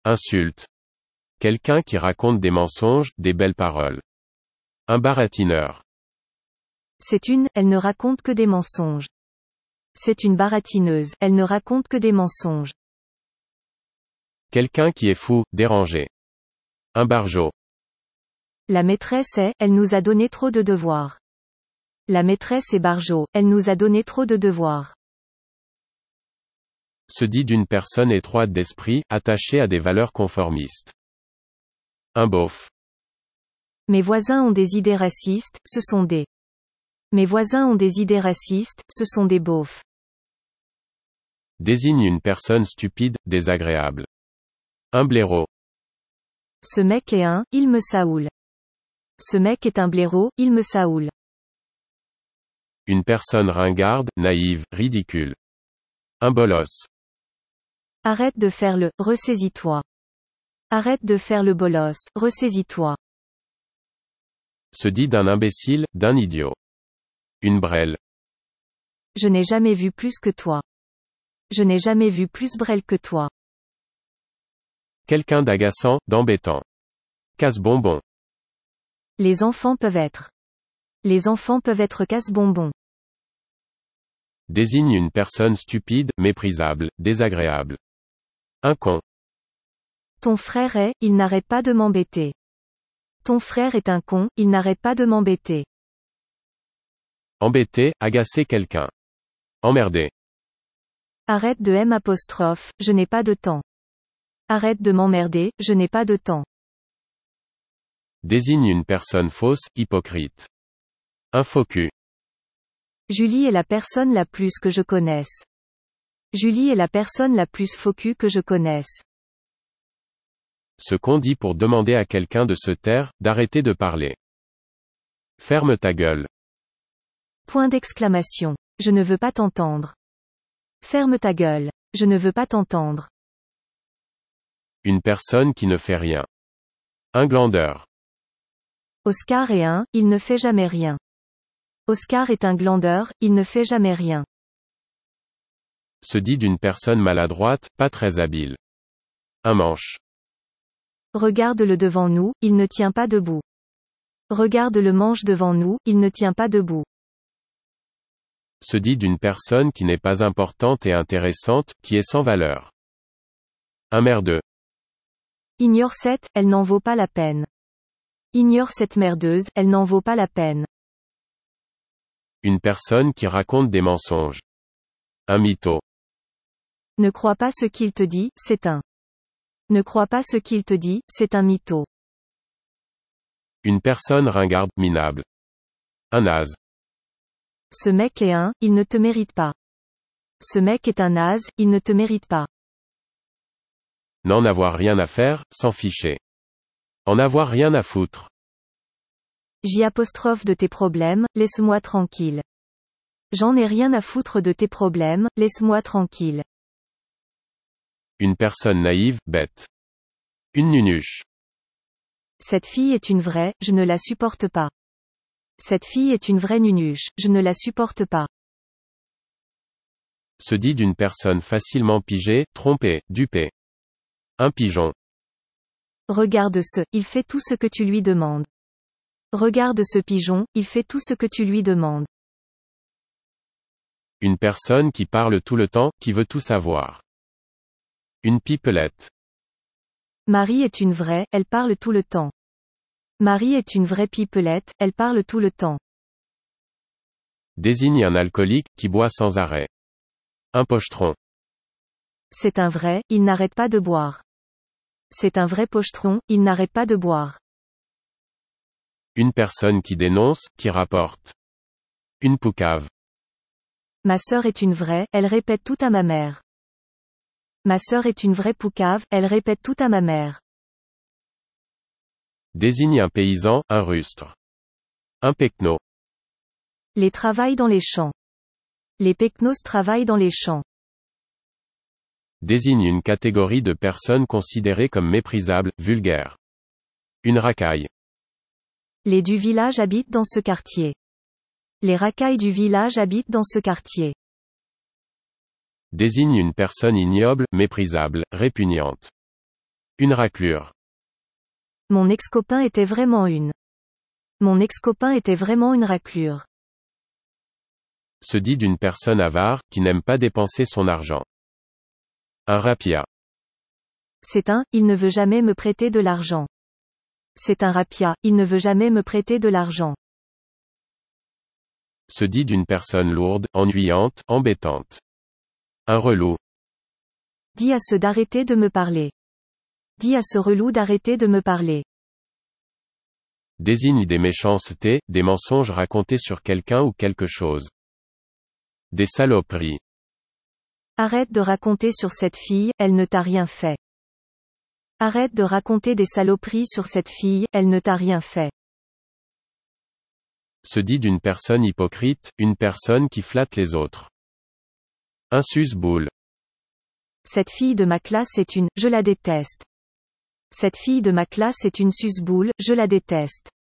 Insulte. Quelqu'un qui raconte des mensonges, des belles paroles. Un baratineur. Elle ne raconte que des mensonges. C'est une baratineuse, elle ne raconte que des mensonges. Quelqu'un qui est fou, dérangé. Un barjot. La maîtresse elle nous a donné trop de devoirs. La maîtresse est barjot, elle nous a donné trop de devoirs. Se dit d'une personne étroite d'esprit, attachée à des valeurs conformistes. Un beauf. Mes voisins ont des idées racistes, ce sont des. Mes voisins ont des idées racistes, ce sont des beaufs. Désigne une personne stupide, désagréable. Un blaireau. Ce mec est il me saoule. Ce mec est un blaireau, il me saoule. Une personne ringarde, naïve, ridicule. Un bolos. Arrête de faire le, ressaisis-toi. Arrête de faire le bolos, ressaisis-toi. Se dit d'un imbécile, d'un idiot. Une brêle. Je n'ai jamais vu plus que toi. Je n'ai jamais vu plus brêle que toi. Quelqu'un d'agaçant, d'embêtant. Casse-bonbon. Les enfants peuvent être. Les enfants peuvent être casse-bonbons. Désigne une personne stupide, méprisable, désagréable. Un con. Ton frère il n'arrête pas de m'embêter. Ton frère est un con, il n'arrête pas de m'embêter. Embêter, agacer quelqu'un. Emmerder. Arrête de je n'ai pas de temps. Arrête de m'emmerder, je n'ai pas de temps. Désigne une personne fausse, hypocrite. Un faux cul. Julie est la personne la plus que je connaisse. Julie est la personne la plus faux cul que je connaisse. Ce qu'on dit pour demander à quelqu'un de se taire, d'arrêter de parler. Ferme ta gueule. Point d'exclamation. Je ne veux pas t'entendre. Ferme ta gueule. Je ne veux pas t'entendre. Une personne qui ne fait rien. Un glandeur. Oscar est il ne fait jamais rien. Oscar est un glandeur, il ne fait jamais rien. Se dit d'une personne maladroite, pas très habile. Un manche. Regarde-le devant nous, il ne tient pas debout. Regarde le manche devant nous, il ne tient pas debout. Se dit d'une personne qui n'est pas importante et intéressante, qui est sans valeur. Un merdeux. Ignore cette, elle n'en vaut pas la peine. Ignore cette merdeuse, elle n'en vaut pas la peine. Une personne qui raconte des mensonges. Un mytho. Ne crois pas ce qu'il te dit, c'est un. Ne crois pas ce qu'il te dit, c'est un mytho. Une personne ringarde, minable. Un naze. Ce mec est il ne te mérite pas. Ce mec est un naze, il ne te mérite pas. N'en avoir rien à faire, s'en ficher. En avoir rien à foutre. J' de tes problèmes, laisse-moi tranquille. J'en ai rien à foutre de tes problèmes, laisse-moi tranquille. Une personne naïve, bête. Une nunuche. Cette fille est une vraie, je ne la supporte pas. Cette fille est une vraie nunuche, je ne la supporte pas. Se dit d'une personne facilement pigée, trompée, dupée. Un pigeon. Regarde il fait tout ce que tu lui demandes. Regarde ce pigeon, il fait tout ce que tu lui demandes. Une personne qui parle tout le temps, qui veut tout savoir. Une pipelette. Marie est une vraie, elle parle tout le temps. Marie est une vraie pipelette, elle parle tout le temps. Désigne un alcoolique, qui boit sans arrêt. Un pochetron. C'est un vrai, il n'arrête pas de boire. C'est un vrai pochetron, il n'arrête pas de boire. Une personne qui dénonce, qui rapporte. Une poucave. Ma sœur est une vraie, elle répète tout à ma mère. Ma sœur est une vraie poucave, elle répète tout à ma mère. Désigne un paysan, un rustre. Un pecno. Les travaillent dans les champs. Les pecnos travaillent dans les champs. Désigne une catégorie de personnes considérées comme méprisables, vulgaires. Une racaille. Les du village habitent dans ce quartier. Les racailles du village habitent dans ce quartier. Désigne une personne ignoble, méprisable, répugnante. Une raclure. Mon ex-copain était vraiment une. Mon ex-copain était vraiment une raclure. Se dit d'une personne avare, qui n'aime pas dépenser son argent. Un rapia. C'est un, il ne veut jamais me prêter de l'argent. C'est un rapia, il ne veut jamais me prêter de l'argent. Se dit d'une personne lourde, ennuyante, embêtante. Un relou. Dis à ceux d'arrêter de me parler. Dis à ce relou d'arrêter de me parler. Désigne des méchancetés, des mensonges racontés sur quelqu'un ou quelque chose. Des saloperies. Arrête de raconter sur cette fille, elle ne t'a rien fait. Arrête de raconter des saloperies sur cette fille, elle ne t'a rien fait. Se dit d'une personne hypocrite, une personne qui flatte les autres. Un suce-boule. Cette fille de ma classe est une, je la déteste. Cette fille de ma classe est une suce-boule, je la déteste.